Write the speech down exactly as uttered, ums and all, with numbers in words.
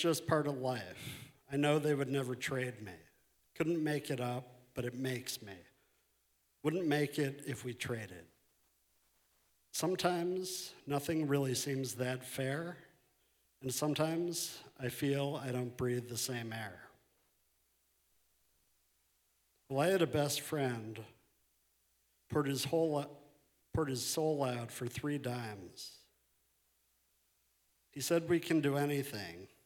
just part of life. I know they would never trade me. Couldn't make it up, but it makes me. Wouldn't make it if we traded. Sometimes nothing really seems that fair, and sometimes I feel I don't breathe the same air. Well, I had a best friend, poured his whole poured his soul out for three dimes. He said we can do anything,